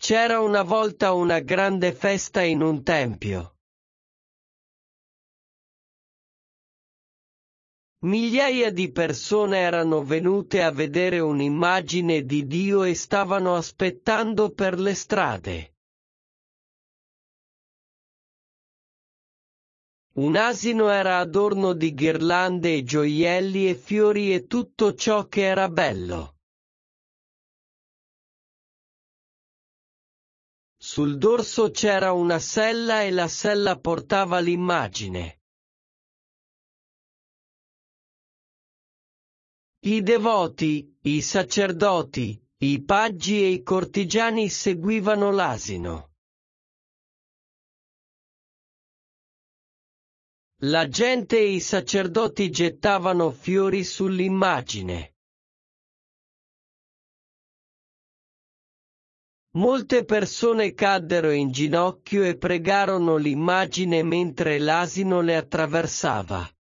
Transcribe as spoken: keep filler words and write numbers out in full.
C'era una volta una grande festa in un tempio. Migliaia di persone erano venute a vedere un'immagine di Dio e stavano aspettando per le strade. Un asino era adorno di ghirlande e gioielli e fiori e tutto ciò che era bello. Sul dorso c'era una sella e la sella portava l'immagine. I devoti, i sacerdoti, i paggi e i cortigiani seguivano l'asino. La gente e i sacerdoti gettavano fiori sull'immagine. Molte persone caddero in ginocchio e pregarono l'immagine mentre l'asino le attraversava.